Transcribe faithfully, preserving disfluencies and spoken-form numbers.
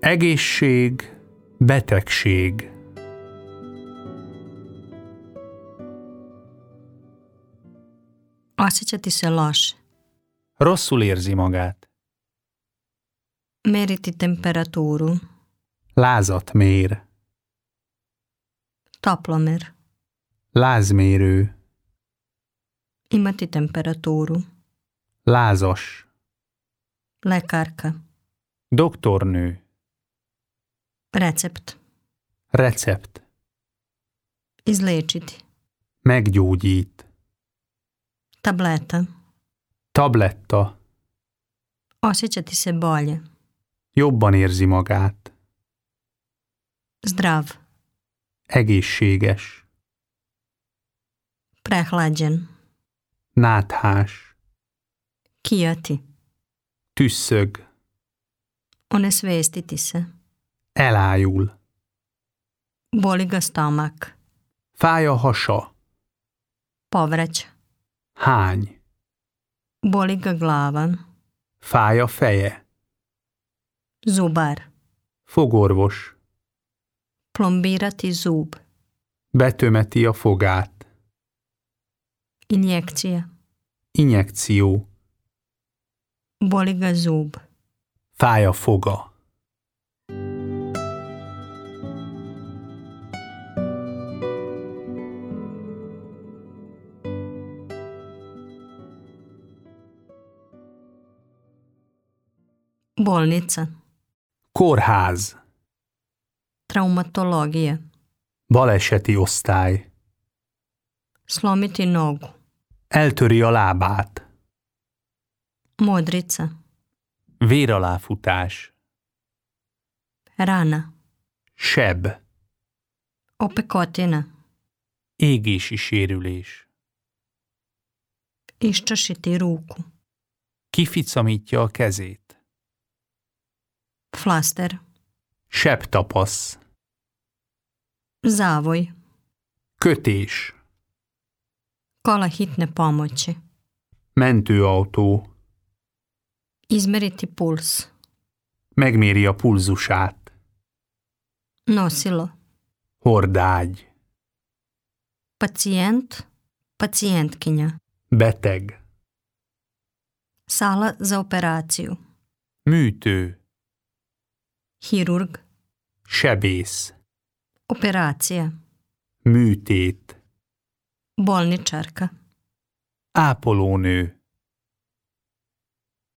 Egészség, betegség. Osjećati se loše. Rosszul érzi magát. Meriti temperaturu. Lázat mér. Toplomer. Lázmérő. Imati temperaturu. Lázas. Lekarka. Doktornő. Recept. Recept. Izlečiti. Meggyógyít. Tableta. Tabletta. Osjećati se bolje. Jobban érzi magát. Zdrav. Egészséges. Prehlađen. Náthás. Kijati. Tüsszög. Onesvestiti se. Elájul. Boli ga stomak. Fáj a hasa. Povraća. Hány. Boli ga glava. Fáj a feje. Zubar. Fogorvos. Plombirati zub. Betömeti a fogát. Injekcija. Injekció. Boli ga zub. Fáj a foga. Bolnica. Kórház. Traumatologija. Baleseti osztály. Slomiti nogu. Eltöri a lábát. Modrica. Véraláfutás. Rana. Seb. Opekotina. Égési sérülés. Iščašiti ruku. Kificamítja a kezét. Flaster. Sebtapasz. Zavoj. Kötés. Kola hitne pomoći. Mentőautó. Izmeriti puls. Megméri a pulzusát. Nosilo. Hordágy. Pacijent. Pacijentkinja. Beteg. Sala za operaciju. Műtő. Hirurg. Sebész. Operacija. Műtét. Bolničarka. Ápolónő.